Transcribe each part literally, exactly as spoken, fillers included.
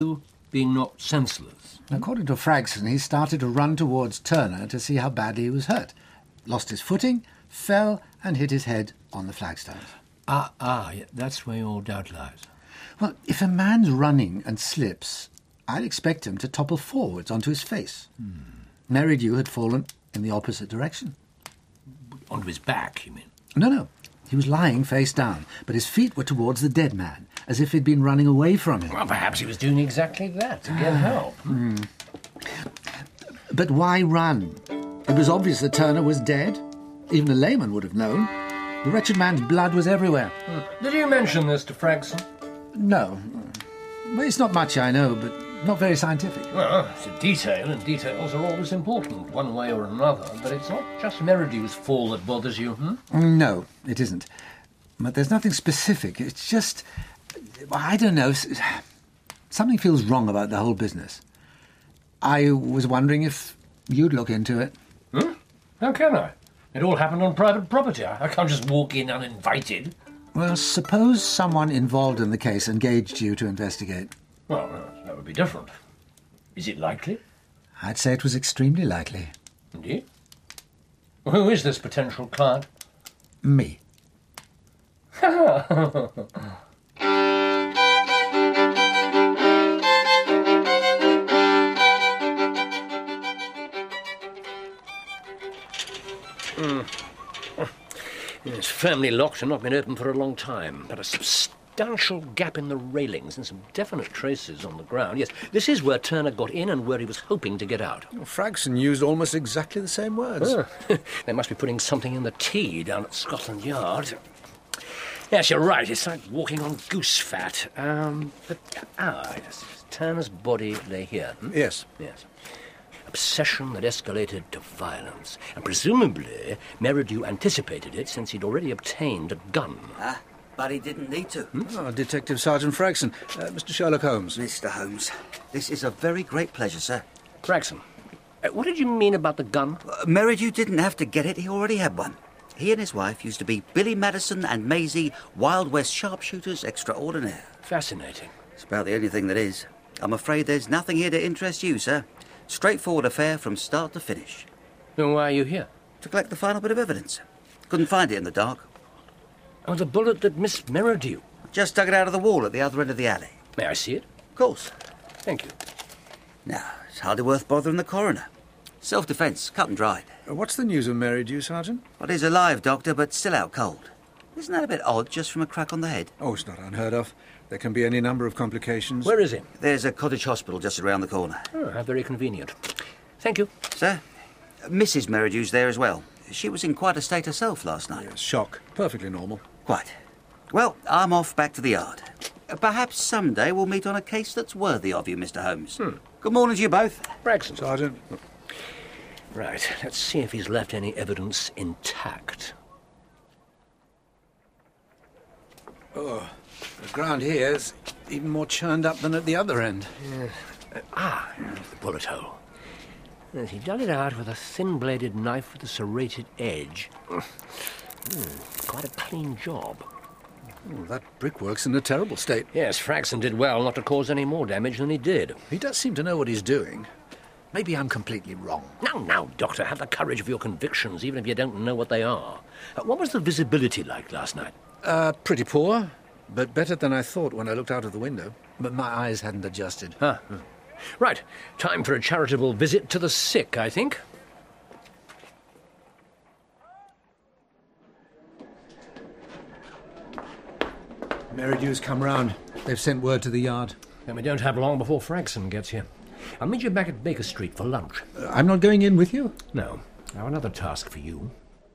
being knocked senseless. According to Fragson, he started to run towards Turner to see how badly he was hurt. Lost his footing, fell and hit his head on the flagstones. Ah, ah, yeah, that's where your doubt lies. Well, if a man's running and slips, I'd expect him to topple forwards onto his face. Hmm. Merridew had fallen in the opposite direction. Onto his back, you mean? No, no. He was lying face down, but his feet were towards the dead man, as if he'd been running away from him. Well, perhaps he was doing exactly that, to get help. Mm. But why run? It was obvious that Turner was dead. Even a layman would have known. The wretched man's blood was everywhere. Mm. Did you mention this to Fragson? No. Well, it's not much I know, but not very scientific. Well, it's a detail, and details are always important, one way or another. But it's not just Merridew's fall that bothers you, hmm? No, it isn't. But there's nothing specific. It's just... I don't know. Something feels wrong about the whole business. I was wondering if you'd look into it. Hmm? How can I? It all happened on private property. I can't just walk in uninvited. Well, suppose someone involved in the case engaged you to investigate. Well, that would be different. Is it likely? I'd say it was extremely likely. Indeed? Well, who is this potential client? Me. Mm. It's firmly locked and not been opened for a long time, but a substantial gap in the railings and some definite traces on the ground. Yes, this is where Turner got in and where he was hoping to get out. Well, Fragson used almost exactly the same words. Oh. They must be putting something in the tea down at Scotland Yard. Yes, you're right. It's like walking on goose fat. Um, but, ah, yes. Turner's body lay here. Hmm? Yes. Yes. Obsession that escalated to violence. And presumably, Merridew anticipated it since he'd already obtained a gun. Ah, but he didn't need to. Hmm? Oh, Detective Sergeant Fragson. Uh, Mister Sherlock Holmes. Mister Holmes, this is a very great pleasure, sir. Fragson, uh, what did you mean about the gun? Uh, Merridew didn't have to get it. He already had one. He and his wife used to be Billy Madison and Maisie, Wild West sharpshooters extraordinaire. Fascinating. It's about the only thing that is. I'm afraid there's nothing here to interest you, sir. Straightforward affair from start to finish. Then why are you here? To collect the final bit of evidence. Couldn't find it in the dark. Oh, the bullet that missed Merridew. Just dug it out of the wall at the other end of the alley. May I see it? Of course. Thank you. Now, it's hardly worth bothering the coroner. Self-defence, cut and dried. Uh, what's the news of Merridew, Sergeant? Well, he's alive, Doctor, but still out cold. Isn't that a bit odd, just from a crack on the head? Oh, it's not unheard of. There can be any number of complications. Where is he? There's a cottage hospital just around the corner. Oh, how very convenient. Thank you. Sir, Missus Merridew's there as well. She was in quite a state herself last night. Yes, shock. Perfectly normal. Quite. Well, I'm off back to the yard. Perhaps someday we'll meet on a case that's worthy of you, Mister Holmes. Hmm. Good morning to you both. Fragson. Sergeant. Right, let's see if he's left any evidence intact. Oh, the ground here is even more churned up than at the other end. Yeah. Uh, ah, the bullet hole. Yes, he dug it out with a thin-bladed knife with a serrated edge. Mm, quite a clean job. Oh, that brickwork's in a terrible state. Yes, Fragson did well not to cause any more damage than he did. He does seem to know what he's doing. Maybe I'm completely wrong. Now, now, Doctor, have the courage of your convictions, even if you don't know what they are. Uh, what was the visibility like last night? Uh, pretty poor, but better than I thought when I looked out of the window. But my eyes hadn't adjusted. Ah, right. Time for a charitable visit to the sick, I think. Merridew's come round. They've sent word to the yard. Then we don't have long before Fragson gets here. I'll meet you back at Baker Street for lunch. Uh, I'm not going in with you? No. I have another task for you.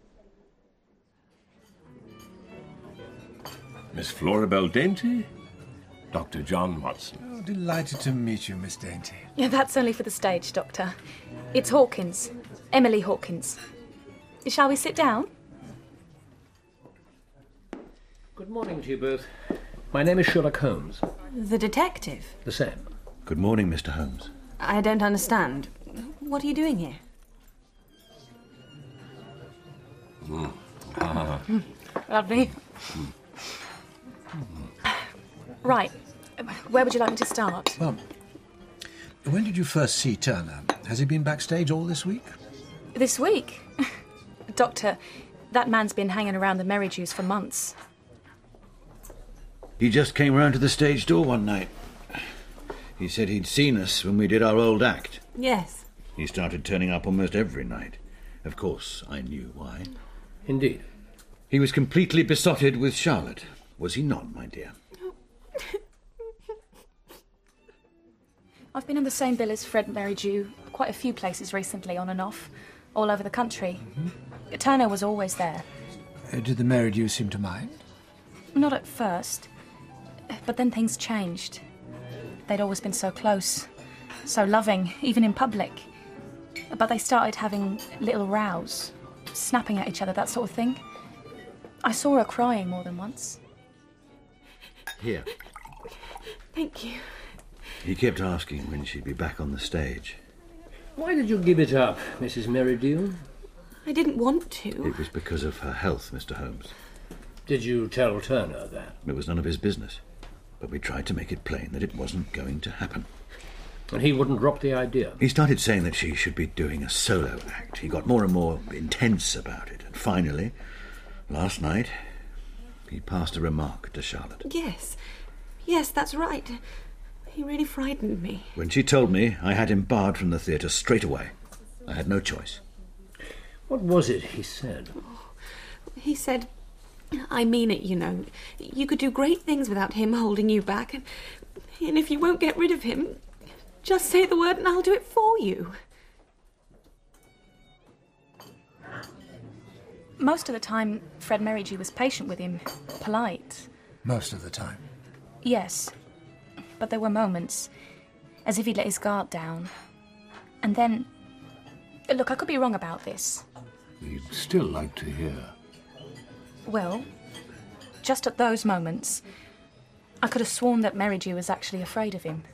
Miss Floribel Dainty, Doctor John Watson. Oh, delighted to meet you, Miss Dainty. Yeah, that's only for the stage, Doctor. It's Hawkins. Emily Hawkins. Shall we sit down? Good morning to you both. My name is Sherlock Holmes. The detective? The same. Good morning, Mister Holmes. I don't understand. What are you doing here? Mm. Ah. Mm. Lovely. Mm. Right. Where would you like me to start? Well, When did you first see Turner? Has he been backstage all this week? This week? Doctor, that man's been hanging around the Merrydews for months. He just came round to the stage door one night. He said he'd seen us when we did our old act. Yes. He started turning up almost every night. Of course, I knew why. Indeed. He was completely besotted with Charlotte. Was he not, my dear? I've been on the same bill as Fred Merridew quite a few places recently, on and off, all over the country. Mm-hmm. Turner was always there. Uh, did the Merridews seem to mind? Not at first, but then things changed. They'd always been so close, so loving, even in public. But they started having little rows, snapping at each other, that sort of thing. I saw her crying more than once. Here. Thank you. He kept asking when she'd be back on the stage. Why did you give it up, Missus Merridew? I didn't want to. It was because of her health, Mister Holmes. Did you tell Turner that? It was none of his business. But we tried to make it plain that it wasn't going to happen. And he wouldn't drop the idea? He started saying that she should be doing a solo act. He got more and more intense about it. And finally, last night, he passed a remark to Charlotte. Yes. Yes, that's right. He really frightened me. When she told me, I had him barred from the theatre straight away. I had no choice. What was it he said? Oh, he said, I mean it, you know. You could do great things without him holding you back. And, and if you won't get rid of him, just say the word and I'll do it for you. Most of the time, Fred Merridew was patient with him, polite. Most of the time? Yes. But there were moments, as if he'd let his guard down. And then... Look, I could be wrong about this. We'd still like to hear. Well, just at those moments, I could have sworn that Merridew was actually afraid of him.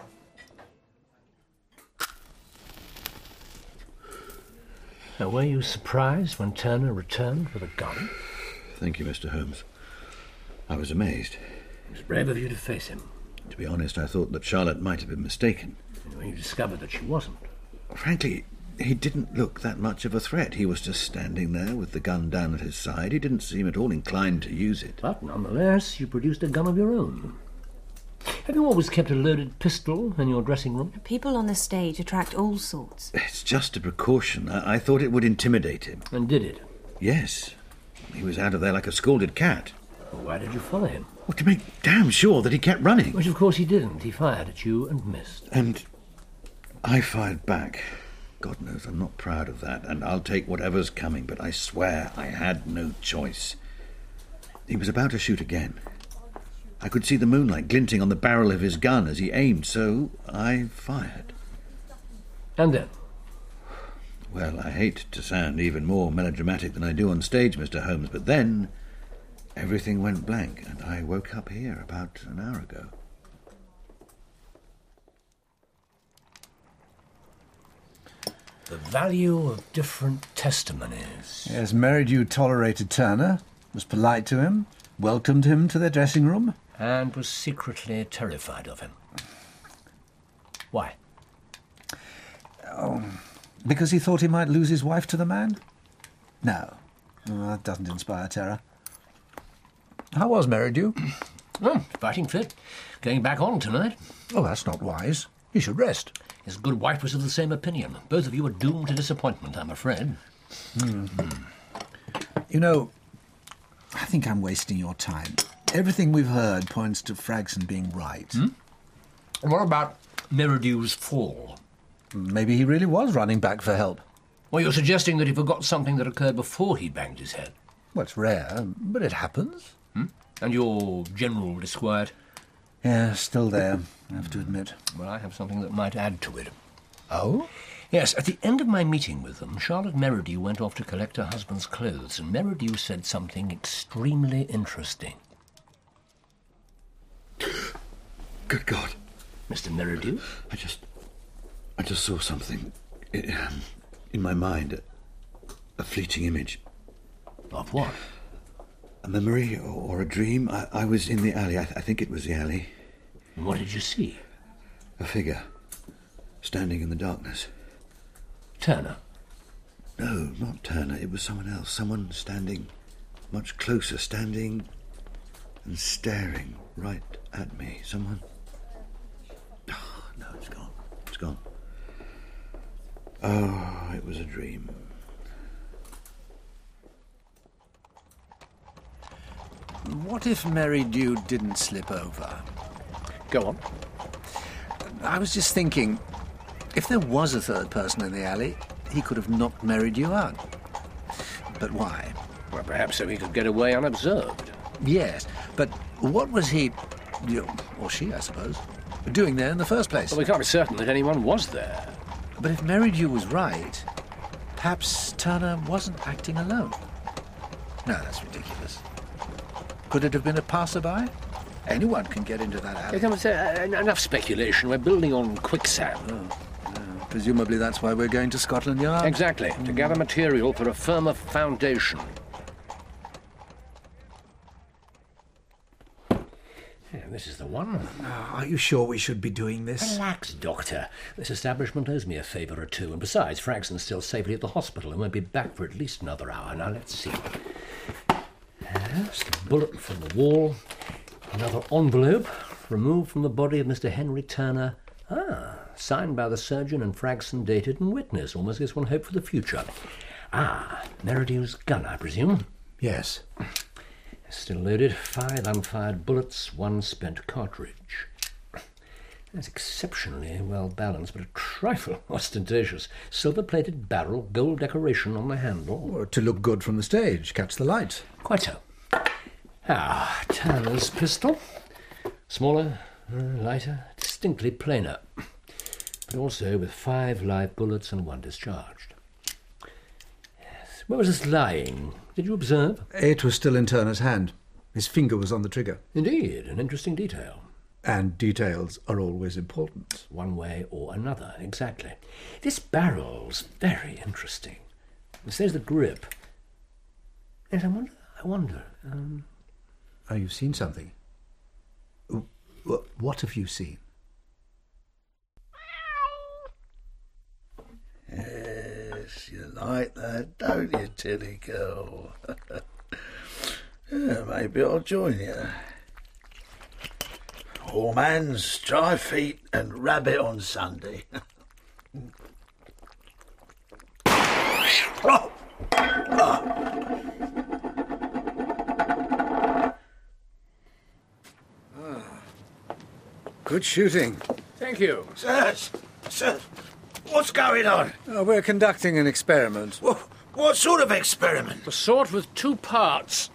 Now, were you surprised when Turner returned with a gun? Thank you, Mister Holmes. I was amazed. It was brave of you to face him. To be honest, I thought that Charlotte might have been mistaken. And when you discovered that she wasn't. Frankly, he didn't look that much of a threat. He was just standing there with the gun down at his side. He didn't seem at all inclined to use it. But nonetheless, you produced a gun of your own. Have you always kept a loaded pistol in your dressing room? People on the stage attract all sorts. It's just a precaution. I, I thought it would intimidate him. And did it? Yes. He was out of there like a scalded cat. Well, why did you follow him? Well, to make damn sure that he kept running. Which, of course, he didn't. He fired at you and missed. And I fired back. God knows I'm not proud of that, and I'll take whatever's coming, but I swear I had no choice. He was about to shoot again. I could see the moonlight glinting on the barrel of his gun as he aimed, so I fired. And then? Well, I hate to sound even more melodramatic than I do on stage, Mister Holmes, but then everything went blank, and I woke up here about an hour ago. The value of different testimonies. Yes, Merridew tolerated Turner, was polite to him, welcomed him to their dressing room. And was secretly terrified of him. Why? Oh, because he thought he might lose his wife to the man? No, oh, that doesn't inspire terror. How was Merridew? Oh, fighting fit. Going back on tonight. Oh, that's not wise. He should rest. His good wife was of the same opinion. Both of you are doomed to disappointment, I'm afraid. Mm. You know, I think I'm wasting your time. Everything we've heard points to Fragson being right. Hmm? And what about Merridew's fall? Maybe he really was running back for help. Well, you're suggesting that he forgot something that occurred before he banged his head. Well, it's rare, but it happens. Hmm? And your general disquiet? Yeah, still there, I have to admit. Well, I have something that might add to it. Oh? Yes, at the end of my meeting with them, Charlotte Merridew went off to collect her husband's clothes, and Merridew said something extremely interesting. Good God. Mister Merridew? I just... I just saw something in, um, in my mind. A, a fleeting image. Of what? A memory or, or a dream. I, I was in the alley. I, th- I think it was the alley. And what did you see? A figure. standing in the darkness. Turner? No, not Turner. It was someone else. Someone standing much closer, standing and staring right at me. Someone... Oh, no, it's gone. It's gone. Oh, it was a dream. What if Mary Dew didn't slip over? Go on. I was just thinking, if there was a third person in the alley, he could have knocked Mary Dew out. But why? Well, perhaps so he could get away unobserved. Yes, but what was he, you know, or she, I suppose, doing there in the first place? Well, we can't be certain that anyone was there. But if Mary Dew was right, perhaps Turner wasn't acting alone. No, that's ridiculous. Could it have been a passerby? Anyone can get into that alley. Come on, uh, enough speculation. We're building on quicksand. Oh, no. Presumably that's why we're going to Scotland Yard. Exactly, mm. to gather material for a firmer foundation. Yeah, this is the one. Oh, are you sure we should be doing this? Relax, Doctor. This establishment owes me a favour or two, and besides, Fragson's still safely at the hospital and won't be back for at least another hour. Now, let's see. Yes, the bullet from the wall. Another envelope removed from the body of Mister Henry Turner. Ah, signed by the surgeon and Fragson, dated and witness. Almost gives one hope for the future. Ah, Meridew's gun, I presume? Yes. Still loaded. Five unfired bullets, one spent cartridge. That's exceptionally well balanced, but a trifle ostentatious. Silver-plated barrel, gold decoration on the handle. Or to look good from the stage, catch the light. Quite so. Ah, Turner's pistol. Smaller, uh, lighter, distinctly plainer. But also with five live bullets and one discharged. Yes. Where was this lying? Did you observe? It was still in Turner's hand. His finger was on the trigger. Indeed, an interesting detail. And details are always important. One way or another, exactly. This barrel's very interesting. There's the grip. And I wonder, I wonder, um... Oh, you've seen something? What have you seen? Yes, you like that, don't you, Tilly girl? Yeah, maybe I'll join you. Warm hands, dry feet, and rabbit on Sunday. Oh! Oh! Good shooting. Thank you. Sirs, sirs, what's going on? Oh, we're conducting an experiment. What, what sort of experiment? A sort with two parts.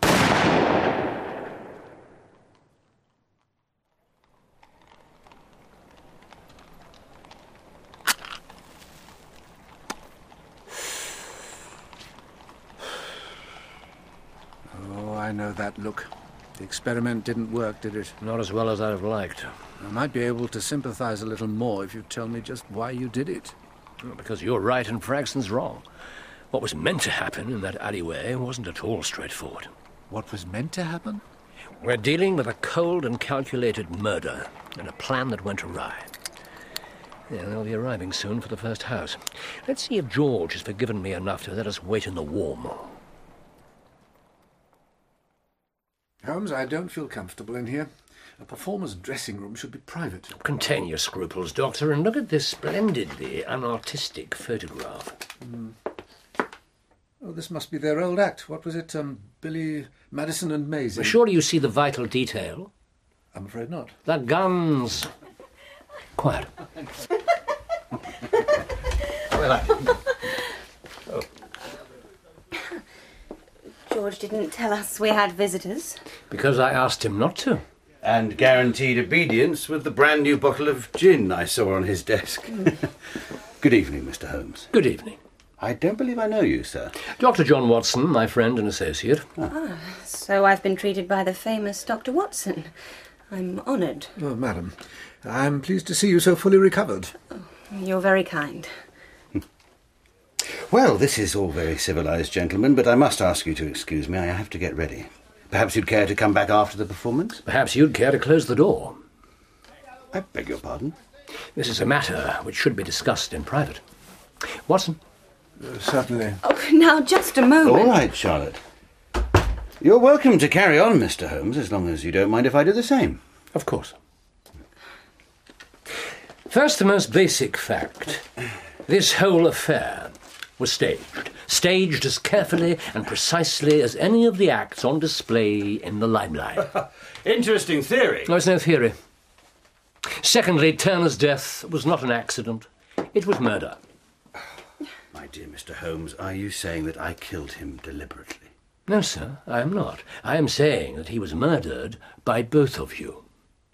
Oh, I know that look. The experiment didn't work, did it? Not as well as I'd have liked. I might be able to sympathise a little more if you tell me just why you did it. Well, because you're right and Fragson's wrong. What was meant to happen in that alleyway wasn't at all straightforward. What was meant to happen? We're dealing with a cold and calculated murder and a plan that went awry. Yeah, they'll be arriving soon for the first house. Let's see if George has forgiven me enough to let us wait in the warm. Holmes, I don't feel comfortable in here. A performer's dressing room should be private. Contain your scruples, Doctor, and look at this splendidly unartistic photograph. Mm. Oh, this must be their old act. What was it, um, Billy Madison and Maisie? Well, surely you see the vital detail? I'm afraid not. The guns. Quiet. Well, I... oh. George didn't tell us we had visitors. Because I asked him not to. And guaranteed obedience with the brand new bottle of gin I saw on his desk. Mm. Good evening, Mister Holmes. Good evening. I don't believe I know you, sir. Doctor John Watson, my friend and associate. Ah. ah, so I've been treated by the famous Doctor Watson. I'm honoured. Oh, madam, I'm pleased to see you so fully recovered. Oh, you're very kind. Well, this is all very civilised, gentlemen, but I must ask you to excuse me. I have to get ready. Perhaps you'd care to come back after the performance? Perhaps you'd care to close the door. I beg your pardon? This is a matter which should be discussed in private. Watson? Uh, certainly. Oh, now, just a moment. All right, Charlotte. You're welcome to carry on, Mister Holmes, as long as you don't mind if I do the same. Of course. First, the most basic fact. This whole affair was staged. Staged as carefully and precisely as any of the acts on display in the limelight. Interesting theory. No, it's no theory. Secondly, Turner's death was not an accident. It was murder. My dear Mister Holmes, are you saying that I killed him deliberately? No, sir, I am not. I am saying that he was murdered by both of you.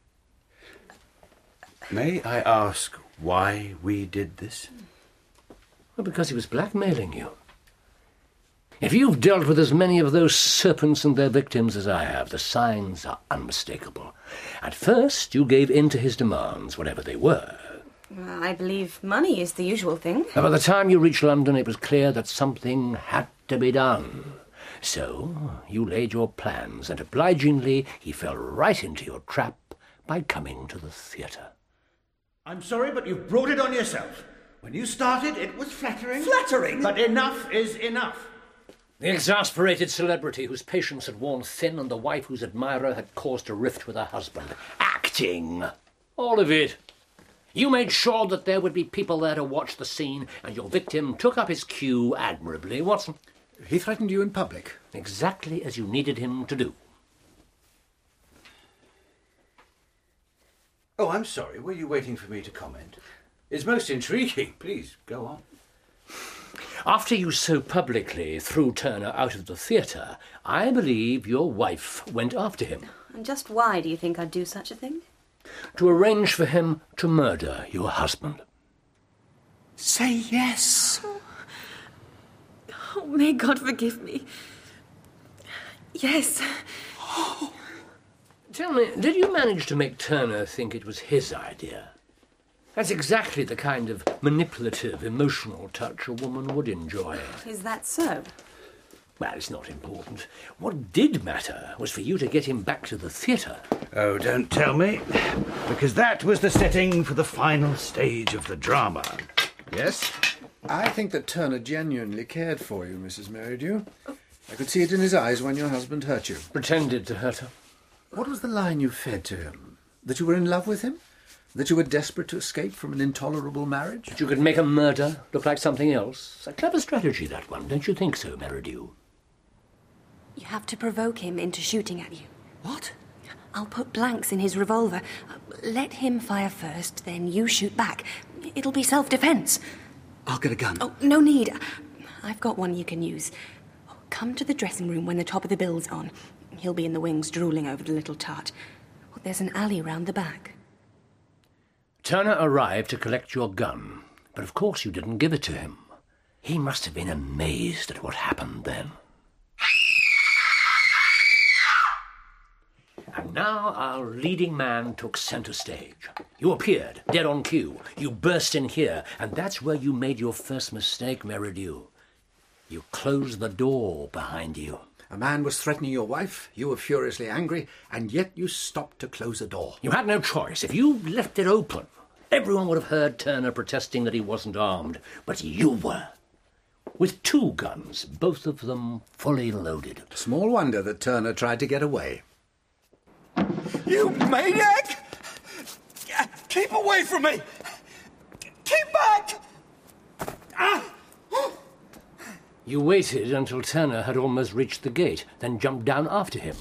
May I ask why we did this? Well, because he was blackmailing you. If you've dealt with as many of those serpents and their victims as I have, the signs are unmistakable. At first, you gave in to his demands, whatever they were. Well, I believe money is the usual thing. And by the time you reached London, it was clear that something had to be done. So, you laid your plans, and obligingly, he fell right into your trap by coming to the theatre. I'm sorry, but you've brought it on yourself. When you started, it was flattering. Flattering? But enough is enough. The exasperated celebrity whose patience had worn thin and the wife whose admirer had caused a rift with her husband. Acting! All of it. You made sure that there would be people there to watch the scene, and your victim took up his cue admirably, Watson. He threatened you in public. Exactly as you needed him to do. Oh, I'm sorry. Were you waiting for me to comment? It's most intriguing. Please, go on. After you so publicly threw Turner out of the theatre, I believe your wife went after him. And just why do you think I'd do such a thing? To arrange for him to murder your husband. Say yes. Oh, may God forgive me. Yes. Tell me, did you manage to make Turner think it was his idea? That's exactly the kind of manipulative, emotional touch a woman would enjoy. Is that so? Well, it's not important. What did matter was for you to get him back to the theatre. Oh, don't tell me. Because that was the setting for the final stage of the drama. Yes? I think that Turner genuinely cared for you, Missus Merridew. I could see it in his eyes when your husband hurt you. Pretended to hurt her. What was the line you fed to him? That you were in love with him? That you were desperate to escape from an intolerable marriage? That you could make a murder look like something else? A clever strategy, that one. Don't you think so, Merridew? You have to provoke him into shooting at you. What? I'll put blanks in his revolver. Let him fire first, then you shoot back. It'll be self-defense. I'll get a gun. Oh, no need. I've got one you can use. Come to the dressing room when the top of the bill's on. He'll be in the wings drooling over the little tart. There's an alley round the back. Turner arrived to collect your gun, but of course you didn't give it to him. He must have been amazed at what happened then. And now our leading man took centre stage. You appeared, dead on cue. You burst in here, and that's where you made your first mistake, Merridew. You closed the door behind you. A man was threatening your wife, you were furiously angry, and yet you stopped to close the door. You had no choice. If you left it open, everyone would have heard Turner protesting that he wasn't armed. But you were. With two guns, both of them fully loaded. Small wonder that Turner tried to get away. You maniac! Keep away from me! Keep back! Ah! You waited until Turner had almost reached the gate, then jumped down after him.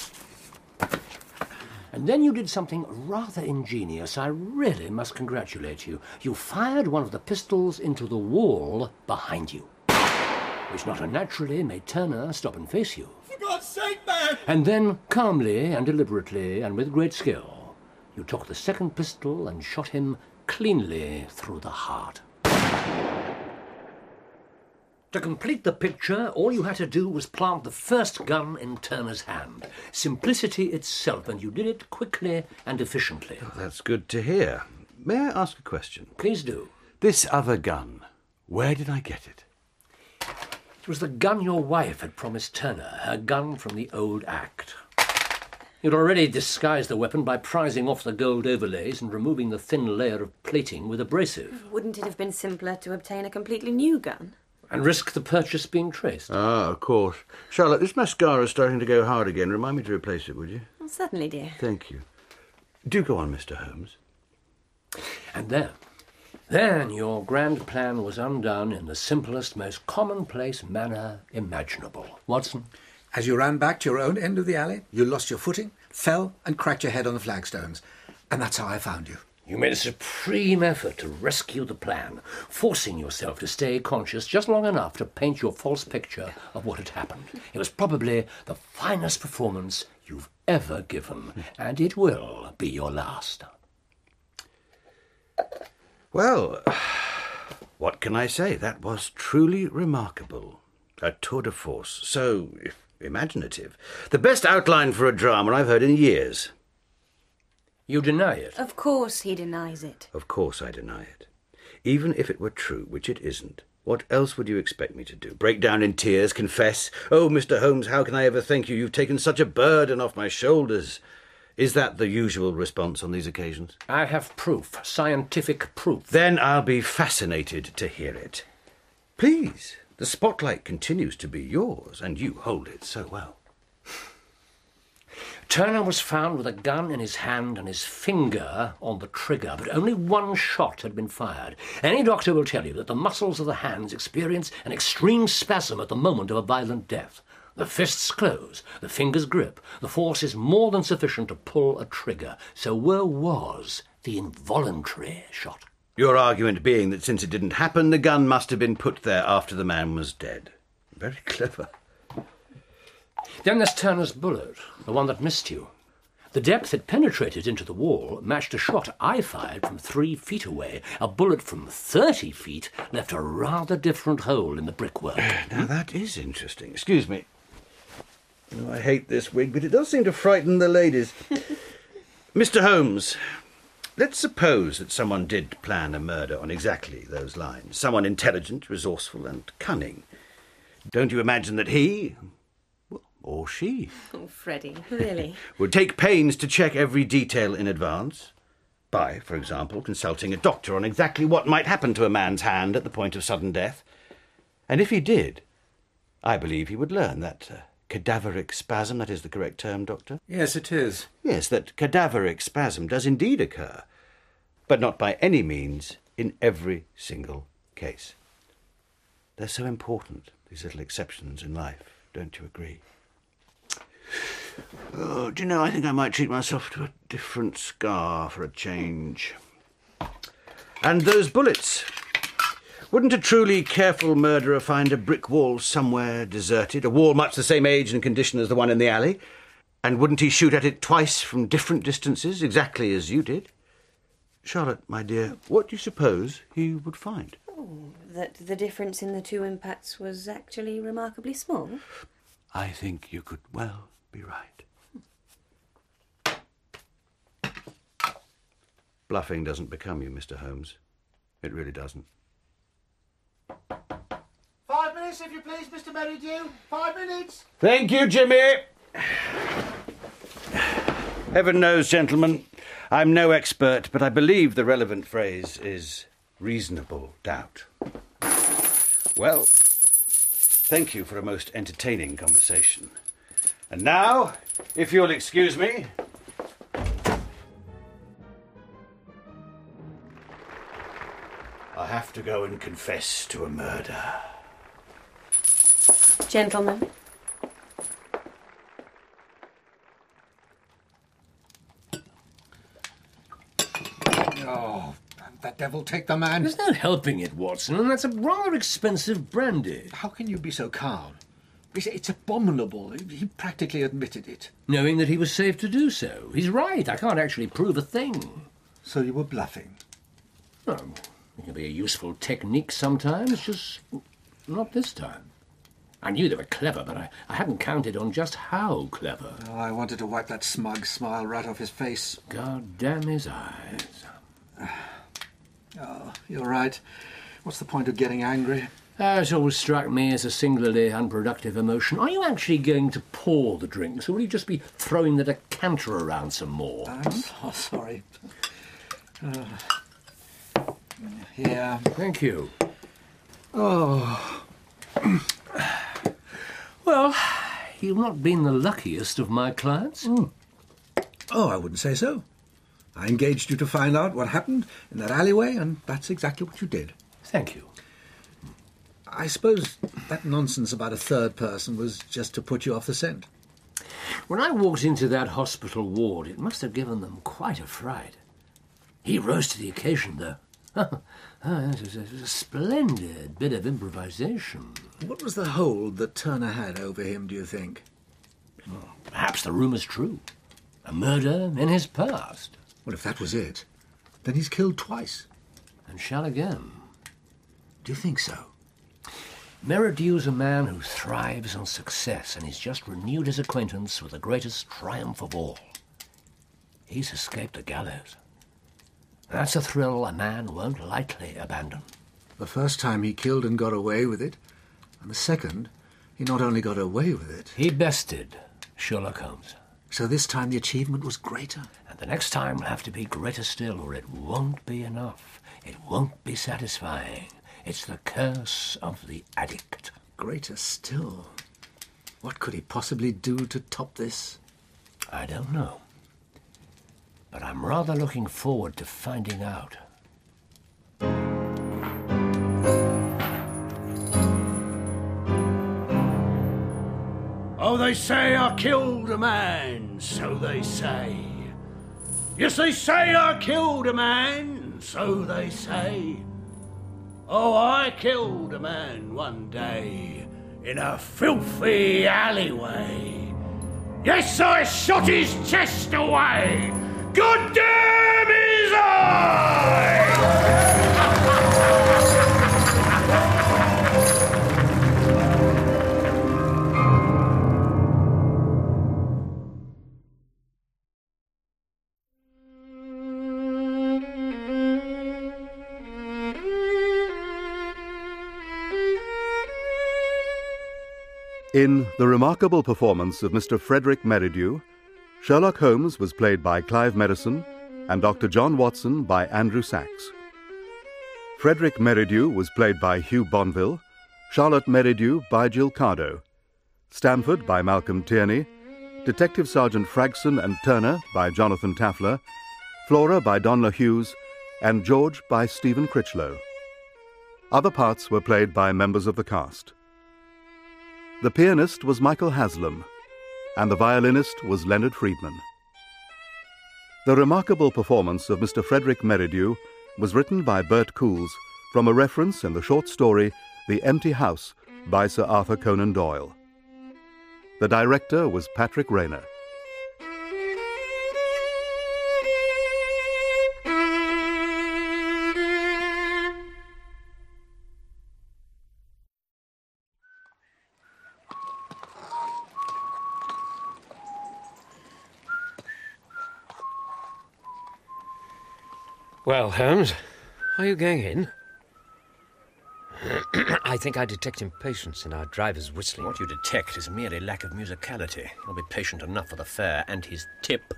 And then you did something rather ingenious. I really must congratulate you. You fired one of the pistols into the wall behind you, which not unnaturally made Turner stop and face you. For God's sake, man! And then, calmly and deliberately and with great skill, you took the second pistol and shot him cleanly through the heart. To complete the picture, all you had to do was plant the first gun in Turner's hand. Simplicity itself, and you did it quickly and efficiently. Oh, that's good to hear. May I ask a question? Please do. This other gun, where did I get it? It was the gun your wife had promised Turner, her gun from the old act. You'd already disguised the weapon by prizing off the gold overlays and removing the thin layer of plating with abrasive. Wouldn't it have been simpler to obtain a completely new gun? And risk the purchase being traced. Ah, of course. Charlotte, this mascara's starting to go hard again. Remind me to replace it, would you? Well, certainly, dear. Thank you. Do go on, Mister Holmes. And then, then your grand plan was undone in the simplest, most commonplace manner imaginable. Watson? As you ran back to your own end of the alley, you lost your footing, fell and cracked your head on the flagstones. And that's how I found you. You made a supreme effort to rescue the plan, forcing yourself to stay conscious just long enough to paint your false picture of what had happened. It was probably the finest performance you've ever given, and it will be your last. Well, what can I say? That was truly remarkable. A tour de force, so imaginative. The best outline for a drama I've heard in years. You deny it? Of course he denies it. Of course I deny it. Even if it were true, which it isn't, what else would you expect me to do? Break down in tears, confess? Oh, Mister Holmes, how can I ever thank you? You've taken such a burden off my shoulders. Is that the usual response on these occasions? I have proof, scientific proof. Then I'll be fascinated to hear it. Please, the spotlight continues to be yours, and you hold it so well. Turner was found with a gun in his hand and his finger on the trigger, but only one shot had been fired. Any doctor will tell you that the muscles of the hands experience an extreme spasm at the moment of a violent death. The fists close, the fingers grip. The force is more than sufficient to pull a trigger. So where was the involuntary shot? Your argument being that since it didn't happen, the gun must have been put there after the man was dead. Very clever. Then there's Turner's bullet, the one that missed you. The depth it penetrated into the wall matched a shot I fired from three feet away. A bullet from thirty feet left a rather different hole in the brickwork. Now that is interesting. Excuse me. Oh, I hate this wig, but it does seem to frighten the ladies. Mister Holmes, let's suppose that someone did plan a murder on exactly those lines. Someone intelligent, resourceful, and cunning. Don't you imagine that he... or she, Oh, Freddie, really? would take pains to check every detail in advance, by, for example, consulting a doctor on exactly what might happen to a man's hand at the point of sudden death? And if he did, I believe he would learn that uh, cadaveric spasm, that is the correct term, Doctor? Yes, it is. Yes, that cadaveric spasm does indeed occur, but not by any means in every single case. They're so important, these little exceptions in life, don't you agree? Oh, do you know, I think I might treat myself to a different scar for a change. And those bullets. Wouldn't a truly careful murderer find a brick wall somewhere deserted, a wall much the same age and condition as the one in the alley? And wouldn't he shoot at it twice from different distances, exactly as you did? Charlotte, my dear, what do you suppose he would find? Oh, that the difference in the two impacts was actually remarkably small? I think you could well be right. Bluffing doesn't become you, Mister Holmes. It really doesn't. Five minutes, if you please, Mister Merridew. Five minutes. Thank you, Jimmy. Heaven knows, gentlemen, I'm no expert, but I believe the relevant phrase is reasonable doubt. Well, thank you for a most entertaining conversation. And now, if you'll excuse me... I have to go and confess to a murder. Gentlemen. Oh, that devil take the man. There's no helping it, Watson, and that's a rather expensive brandy. How can you be so calm? It's, it's abominable. He practically admitted it. Knowing that he was safe to do so. He's right. I can't actually prove a thing. So you were bluffing? Oh, it can be a useful technique sometimes, just not this time. I knew they were clever, but I, I hadn't counted on just how clever. Oh, I wanted to wipe that smug smile right off his face. God damn his eyes. Oh, you're right. What's the point of getting angry? Uh, it's always struck me as a singularly unproductive emotion. Are you actually going to pour the drinks, or will you just be throwing the decanter around some more? I'm so sorry. Uh, here. Thank you. Oh. Well, you've not been the luckiest of my clients. Mm. Oh, I wouldn't say so. I engaged you to find out what happened in that alleyway, and that's exactly what you did. Thank you. I suppose that nonsense about a third person was just to put you off the scent. When I walked into that hospital ward, it must have given them quite a fright. He rose to the occasion, though. Oh, it was a, it was a splendid bit of improvisation. What was the hold that Turner had over him, do you think? Well, perhaps the rumour's true. A murder in his past. Well, if that was it, then he's killed twice. And shall again. Do you think so? Merridew's a man who thrives on success, and he's just renewed his acquaintance with the greatest triumph of all. He's escaped the gallows. That's a thrill a man won't lightly abandon. The first time he killed and got away with it, and the second, he not only got away with it... He bested Sherlock Holmes. So this time the achievement was greater? And the next time will have to be greater still, or it won't be enough. It won't be satisfying. It's the curse of the addict. Greater still? What could he possibly do to top this? I don't know. But I'm rather looking forward to finding out. Oh, they say I killed a man, so they say. Yes, they say I killed a man, so they say. Oh, I killed a man one day in a filthy alleyway. Yes, I shot his chest away. God damn his eyes! In the remarkable performance of Mister Frederick Merridew, Sherlock Holmes was played by Clive Merrison and Doctor John Watson by Andrew Sachs. Frederick Merridew was played by Hugh Bonville, Charlotte Merridew by Jill Cardo, Stamford by Malcolm Tierney, Detective Sergeant Fragson and Turner by Jonathan Tafler, Flora by Donla Hughes, and George by Stephen Critchlow. Other parts were played by members of the cast. The pianist was Michael Haslam, and the violinist was Leonard Friedman. The remarkable performance of Mister Frederick Merridew was written by Bert Coules from a reference in the short story The Empty House by Sir Arthur Conan Doyle. The director was Patrick Rayner. Well, Holmes, are you going in? I think I detect impatience in our driver's whistling. What you detect is merely lack of musicality. You'll be patient enough for the fare and his tip.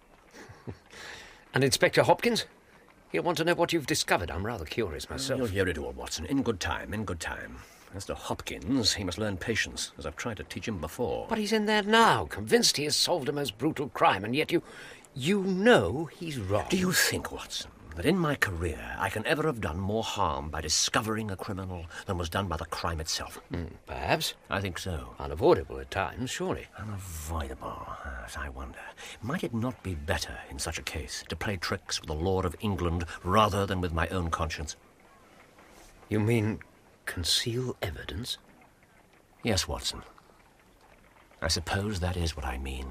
And Inspector Hopkins? He'll want to know what you've discovered. I'm rather curious myself. You'll hear it all, Watson. In good time, in good time. As to Hopkins, he must learn patience, as I've tried to teach him before. But he's in there now, convinced he has solved a most brutal crime, and yet you... you know he's wrong. Do you think, Watson, that in my career I can ever have done more harm by discovering a criminal than was done by the crime itself? Mm, perhaps. I think so. Unavoidable at times, surely. Unavoidable, as I wonder. Might it not be better, in such a case, to play tricks with the Lord of England rather than with my own conscience? You mean conceal evidence? Yes, Watson. I suppose that is what I mean.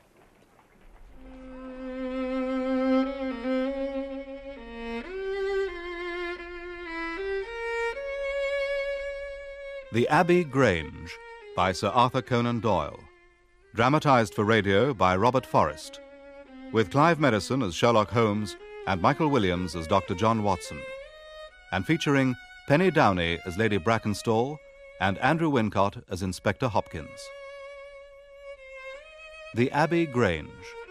The Abbey Grange by Sir Arthur Conan Doyle. Dramatised for radio by Robert Forrest. With Clive Merrison as Sherlock Holmes and Michael Williams as Doctor John Watson. And featuring Penny Downey as Lady Brackenstall, and Andrew Wincott as Inspector Hopkins. The Abbey Grange.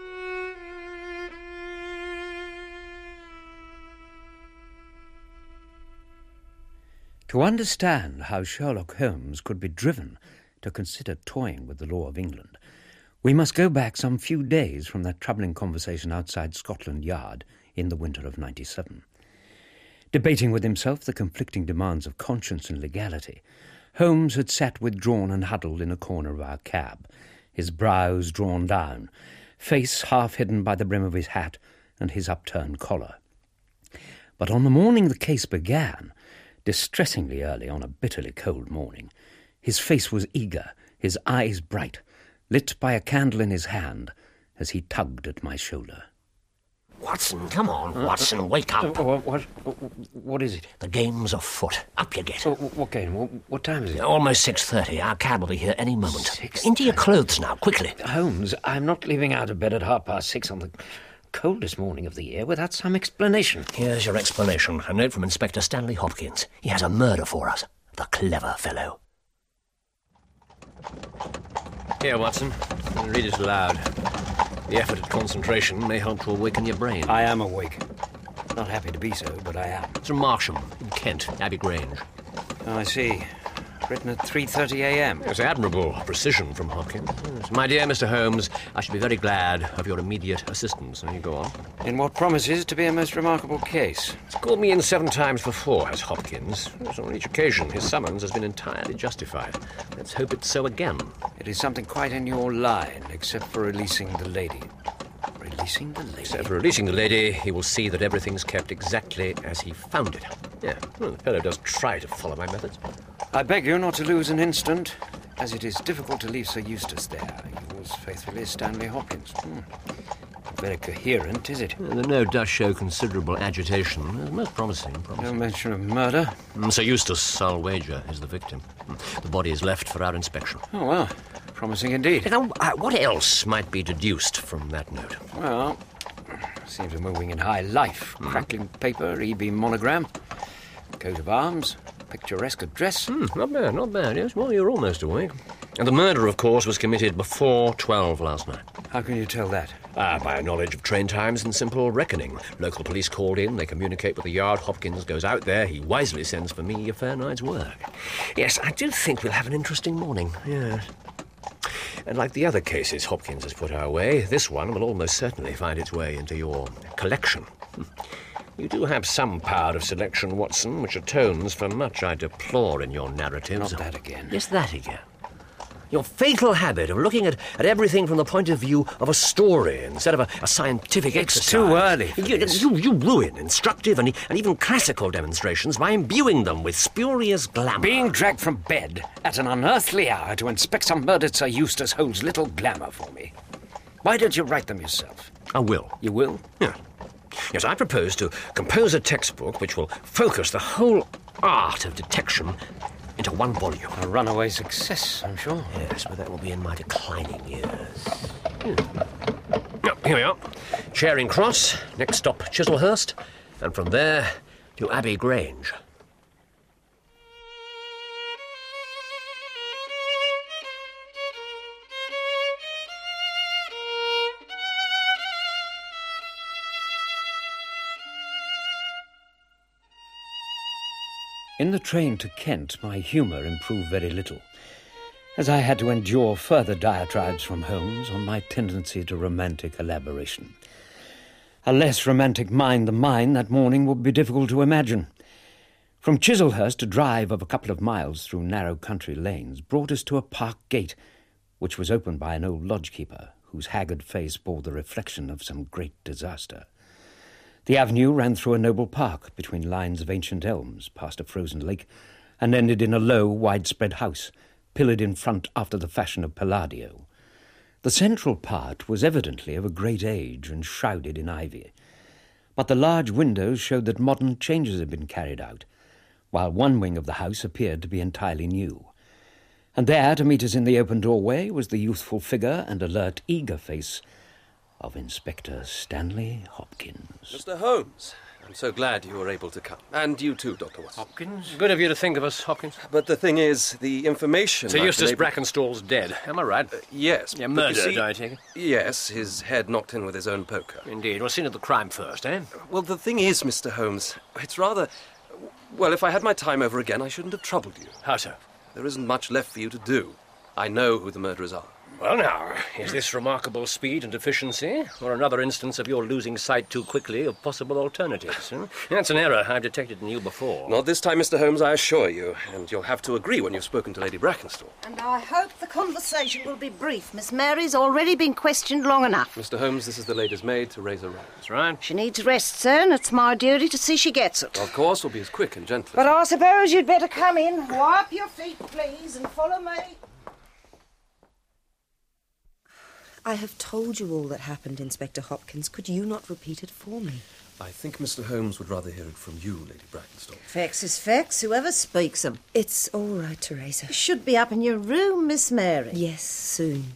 To understand how Sherlock Holmes could be driven to consider toying with the law of England, we must go back some few days from that troubling conversation outside Scotland Yard in the winter of ninety-seven. Debating with himself the conflicting demands of conscience and legality, Holmes had sat withdrawn and huddled in a corner of our cab, his brows drawn down, face half hidden by the brim of his hat and his upturned collar. But on the morning the case began, distressingly early on a bitterly cold morning, his face was eager, his eyes bright, lit by a candle in his hand as he tugged at my shoulder. Watson, come on, Watson, wake up. Uh, what, what, what is it? The game's afoot. Up you get. Uh, what game? What, what time is it? Almost six thirty. Our cab will be here any moment. six Into your clothes now, quickly. Holmes, I'm not leaving out of bed at half past six on the coldest morning of the year without some explanation. Here's your explanation. A note from Inspector Stanley Hopkins. He has a murder for us. The clever fellow. Here, Watson. Read it aloud. The effort at concentration may help to awaken your brain. I am awake. Not happy to be so, but I am. It's from Marsham, in Kent, Abbey Grange. Oh, I see. Written at three thirty a m Yes, admirable precision from Hopkins. Yes. My dear Mister Holmes, I should be very glad of your immediate assistance. Now you go on. In what promises to be a most remarkable case. He's called me in seven times before, has Hopkins. Yes, on each occasion, his summons has been entirely justified. Let's hope it's so again. It is something quite in your line, except for releasing the lady. Releasing the lady? Except for releasing the lady, he will see that everything's kept exactly as he found it. Yeah, well, the fellow does try to follow my methods. I beg you not to lose an instant, as it is difficult to leave Sir Eustace there. Yours faithfully, Stanley Hopkins. Hmm. Very coherent, is it? The note does show considerable agitation. It's most promising, promising. No mention of murder? Mm, Sir Eustace, I'll wager, is the victim. Mm. The body is left for our inspection. Oh, well, promising indeed. Now, uh, what else might be deduced from that note? Well, seems we're moving in high life. Mm. Crackling paper, E B monogram, coat of arms, picturesque address. Mm, not bad, not bad, yes. Well, you're almost awake. And the murder, of course, was committed before twelve last night. How can you tell that? Ah, by a knowledge of train times and simple reckoning. Local police called in, they communicate with the yard. Hopkins goes out there, he wisely sends for me a fair night's work. Yes, I do think we'll have an interesting morning, yes. And like the other cases Hopkins has put our way, this one will almost certainly find its way into your collection. You do have some power of selection, Watson, which atones for much I deplore in your narratives. Not that again. Yes, that again. Your fatal habit of looking at, at everything from the point of view of a story instead of a, a scientific it's exercise. It's too early for you, this. You, you ruin instructive and, and even classical demonstrations by imbuing them with spurious glamour. Being dragged from bed at an unearthly hour to inspect some murdered Sir Eustace holds little glamour for me. Why don't you write them yourself? I will. You will? Yes. Yes, I propose to compose a textbook which will focus the whole art of detection into one volume. A runaway success, I'm sure. Yes, but that will be in my declining years. Hmm. Oh, here we are. Charing Cross, next stop Chislehurst, and from there to Abbey Grange. In the train to Kent, my humour improved very little, as I had to endure further diatribes from Holmes on my tendency to romantic elaboration. A less romantic mind than mine that morning would be difficult to imagine. From Chislehurst, a drive of a couple of miles through narrow country lanes brought us to a park gate, which was opened by an old lodge-keeper, whose haggard face bore the reflection of some great disaster. The avenue ran through a noble park between lines of ancient elms, past a frozen lake, and ended in a low, widespread house, pillared in front after the fashion of Palladio. The central part was evidently of a great age and shrouded in ivy, but the large windows showed that modern changes had been carried out, while one wing of the house appeared to be entirely new. And there, to meet us in the open doorway, was the youthful figure and alert, eager face of Inspector Stanley Hopkins. Mister Holmes, I'm so glad you were able to come. And you too, Doctor Watson. Hopkins? Good of you to think of us, Hopkins. But the thing is, the information... Sir I've Eustace been able- Brackenstall's dead. Am I right? Uh, yes. Yeah, but you murdered, see- I take it? Yes, his head knocked in with his own poker. Indeed. Well, scene of the crime first, eh? Well, the thing is, Mister Holmes, it's rather... Well, if I had my time over again, I shouldn't have troubled you. How so? There isn't much left for you to do. I know who the murderers are. Well, now, is this remarkable speed and efficiency, or another instance of your losing sight too quickly of possible alternatives? Hmm? That's an error I've detected in you before. Not this time, Mister Holmes, I assure you. And you'll have to agree when you've spoken to Lady Brackenstall. And I hope the conversation will be brief. Miss Mary's already been questioned long enough. Mister Holmes, this is the lady's maid, Teresa Rose. That's right. She needs rest, sir, and it's my duty to see she gets it. Of course, we'll be as quick and gentle. But I suppose you'd better come in, wipe your feet, please, and follow me. I have told you all that happened, Inspector Hopkins. Could you not repeat it for me? I think Mister Holmes would rather hear it from you, Lady Brackenstall. Facts is facts, whoever speaks them. It's all right, Teresa. You should be up in your room, Miss Mary. Yes, soon.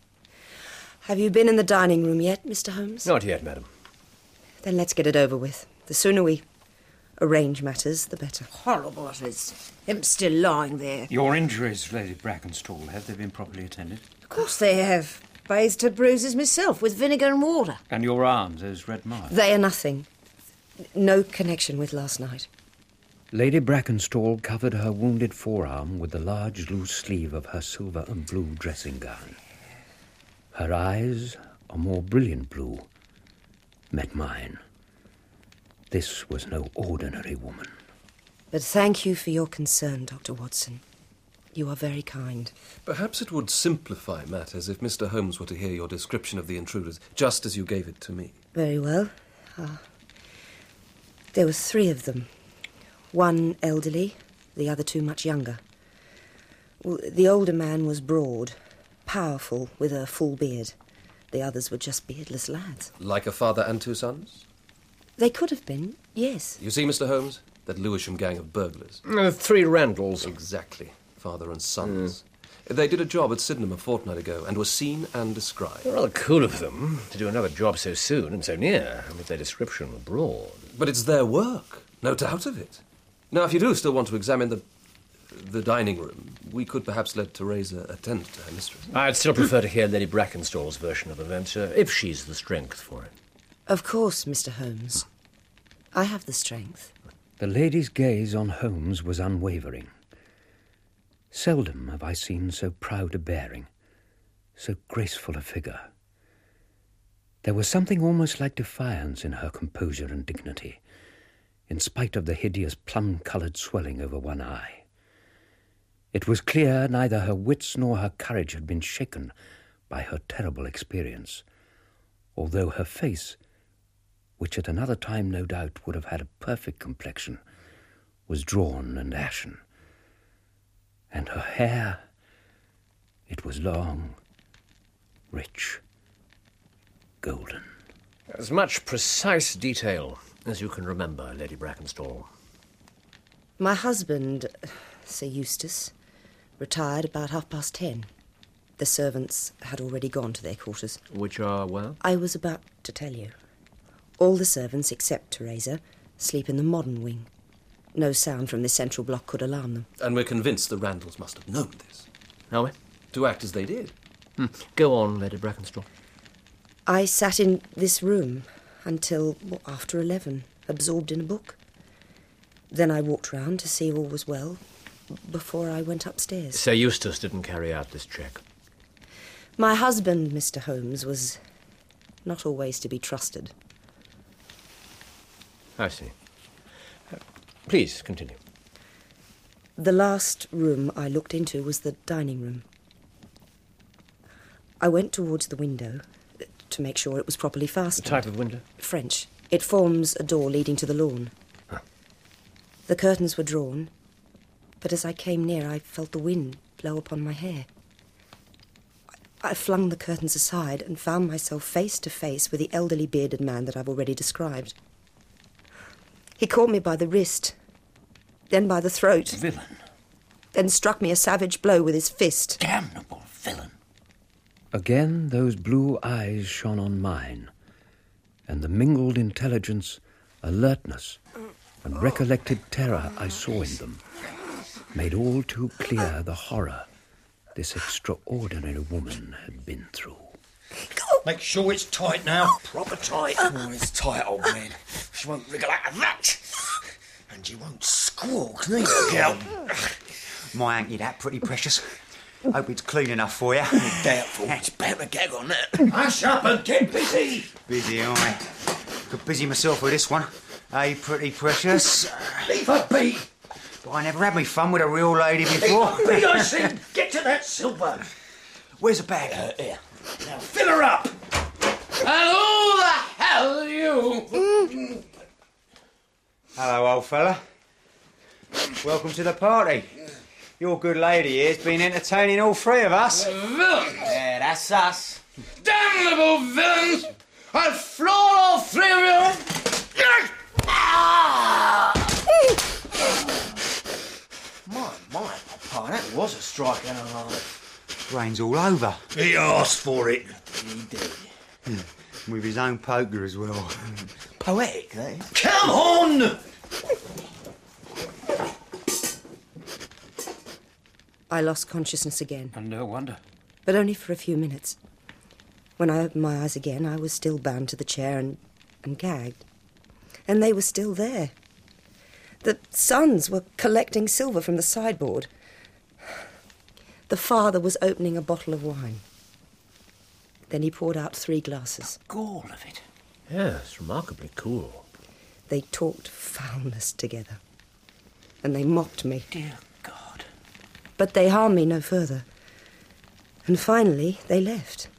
Have you been in the dining room yet, Mister Holmes? Not yet, madam. Then let's get it over with. The sooner we arrange matters, the better. Horrible it is. Him still lying there. Your injuries, Lady Brackenstall, have they been properly attended? Of course they have. Bathed her bruises myself with vinegar and water. And your arms, those red marks? They are nothing. No connection with last night. Lady Brackenstall covered her wounded forearm with the large loose sleeve of her silver and blue dressing gown. Her eyes, a more brilliant blue, met mine. This was no ordinary woman. But thank you for your concern, Doctor Watson. You are very kind. Perhaps it would simplify matters if Mister Holmes were to hear your description of the intruders, just as you gave it to me. Very well. Uh, there were three of them. One elderly, the other two much younger. Well, the older man was broad, powerful, with a full beard. The others were just beardless lads. Like a father and two sons? They could have been, yes. You see, Mister Holmes, that Lewisham gang of burglars. Uh, three Randalls. Exactly. Father and sons. Mm. They did a job at Sydenham a fortnight ago and were seen and described. Rather cool of them to do another job so soon and so near, with their description abroad. But it's their work, no doubt of it. Now, if you do still want to examine the the dining room, we could perhaps let Teresa attend to her mistress. I'd still prefer to hear Lady Brackenstall's version of events, uh, if she's the strength for it. Of course, Mister Holmes. I have the strength. The lady's gaze on Holmes was unwavering. Seldom have I seen so proud a bearing, so graceful a figure. There was something almost like defiance in her composure and dignity, in spite of the hideous plum-coloured swelling over one eye. It was clear neither her wits nor her courage had been shaken by her terrible experience, although her face, which at another time no doubt would have had a perfect complexion, was drawn and ashen. And her hair, it was long, rich, golden. As much precise detail as you can remember, Lady Brackenstall. My husband, Sir Eustace, retired about half past ten. The servants had already gone to their quarters. Which are, well? I was about to tell you. All the servants, except Teresa, sleep in the modern wing. No sound from this central block could alarm them. And we're convinced the Randalls must have known this. Are we? To act as they did. Hmm. Go on, Lady Brackenstall. I sat in this room until well, after eleven, absorbed in a book. Then I walked round to see all was well before I went upstairs. Sir Eustace didn't carry out this check. My husband, Mister Holmes, was not always to be trusted. I see. Uh, please, continue. The last room I looked into was the dining room. I went towards the window to make sure it was properly fastened. The type of window? French. It forms a door leading to the lawn. Huh. The curtains were drawn, but as I came near, I felt the wind blow upon my hair. I flung the curtains aside and found myself face to face with the elderly bearded man that I've already described. He caught me by the wrist, then by the throat. Villain. Then struck me a savage blow with his fist. Damnable villain. Again those blue eyes shone on mine, and the mingled intelligence, alertness, and recollected terror I saw in them, made all too clear the horror this extraordinary woman had been through. Make sure it's tight now. Proper tight. Oh, it's tight, old man. She won't wriggle out of that. And she won't squawk neither, girl. My hanky, that pretty precious. Hope it's clean enough for you. Doubtful. That's better gag on that. Hush up and get busy. Busy, aye. Could busy myself with this one. Hey, pretty precious. Leave her be. But I never had me fun with a real lady before. Leave her be, I said. Get to that silver. Where's the bag? Uh, here. Now fill her up. And who the hell are you? Hello, old fella. Welcome to the party. Your good lady here's been entertaining all three of us. Villains! Yeah, that's us. Damnable villains! I'll floor all three of you! My, my, Papa, that was a strike and a half. Brains all over. He asked for it. He did. With his own poker as well. Poetic, that is. Come on! I lost consciousness again. And no wonder. But only for a few minutes. When I opened my eyes again, I was still bound to the chair and, and gagged. And they were still there. The sons were collecting silver from the sideboard. The father was opening a bottle of wine. Then he poured out three glasses. Gall of it. Yes, remarkably cool. They talked foulness together. And they mocked me. Dear God. But they harmed me no further. And finally, they left.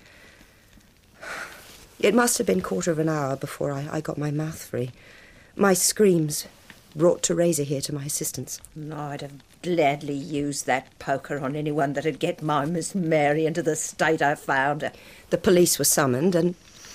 It must have been a quarter of an hour before I, I got my mouth free. My screams brought Teresa here to my assistance. I'd have gladly used that poker on anyone that'd get my Miss Mary into the state I found her. The police were summoned, and...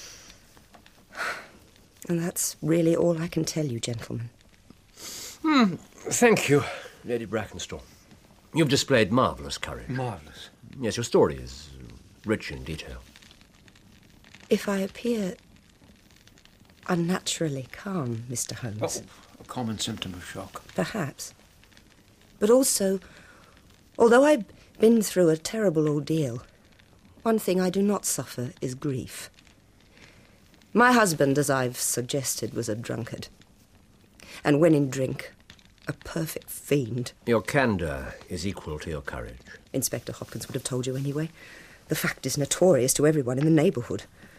And that's really all I can tell you, gentlemen. Hmm. Thank you, Lady Brackenstall. You've displayed marvellous courage. Marvellous. Yes, your story is rich in detail. If I appear unnaturally calm, Mister Holmes... Oh, a common symptom of shock. Perhaps. But also, although I've been through a terrible ordeal, one thing I do not suffer is grief. My husband, as I've suggested, was a drunkard. And when in drink, a perfect fiend. Your candour is equal to your courage. Inspector Hopkins would have told you anyway. The fact is notorious to everyone in the neighbourhood.